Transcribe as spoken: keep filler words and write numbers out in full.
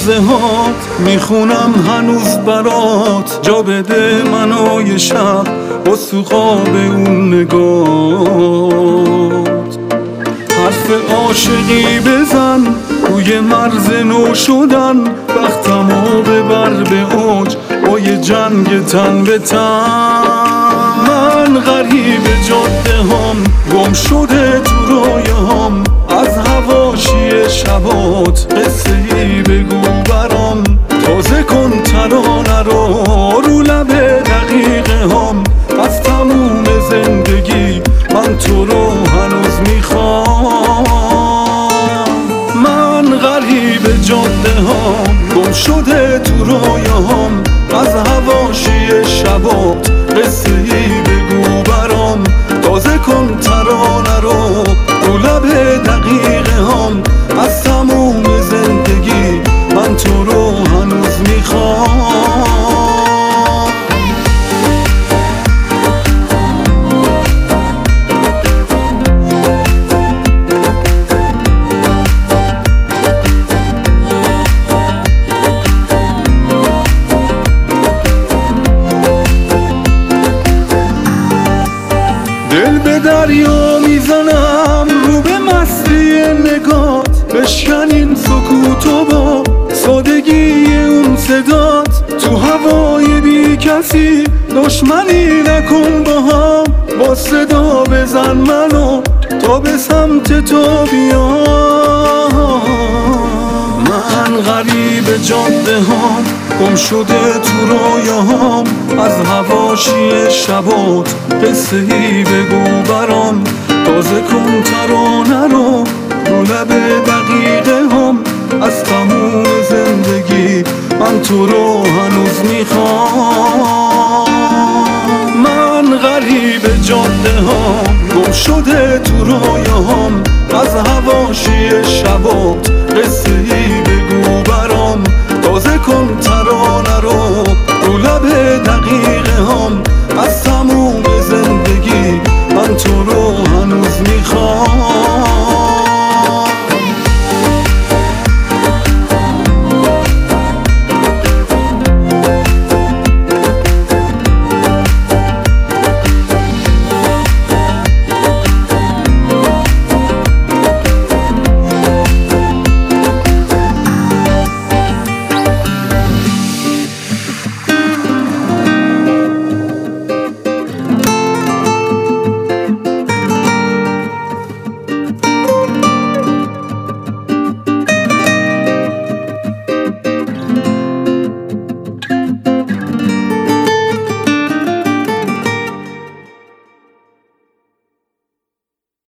لحظه هات میخونم هنوز برات، جا بده منو یه شب با سوقاب اون نگات. حرف عاشقی بزن روی مرز نو شدن، وقتمو ببر به اوج با یه جنگ تن به تن. من غریب جاده هم گم شده تو رویاهام، از حواشی شبات قصه ای بگو برام. تازه کن ترانه رو رو لب دقیقه هم، از تموم زندگی من تو رو هنوز میخوام. من غریب جاده هم گم شده تو رویاهام، از حواشی شبات قصه ای بگو برام. تازه کن ترانه رو رو لب دقیقه هم، از تموم زندگی من تو رو هنوز میخوام. دل به دریا میزنم رو به مستی نگات، بشکن این سکوتو با سادگی اون صدات. تو هوای بی کسی دشمنی نکن با هم، با صدا بزن منو تا به سمت تو بیام. من غریب جاده هم گم شده تو رویاهام، از حواشی شبات قصه ای بگو برام. تازه کن ترانه رو رو لب دقیقه هم، از تموم زندگی من تو رو هنوز میخوام. من غریب جاده هم گم شده تو رویاهام، از حواشی شبات قصه ای بگو برام. تازه کن